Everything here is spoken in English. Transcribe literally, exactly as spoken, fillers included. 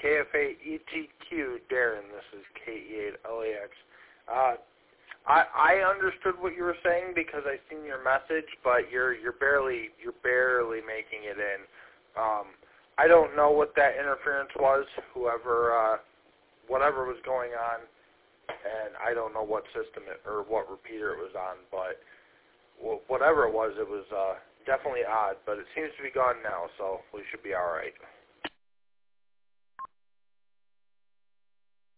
K F A E T Q, Darren. This is K E eight L A X. Uh, I I understood what you were saying because I seen your message, but you're you're barely you're barely making it in. Um, I don't know what that interference was. Whoever, uh, whatever was going on, and I don't know what system it, or what repeater it was on, but whatever it was, it was uh, definitely odd. But it seems to be gone now, so we should be all right.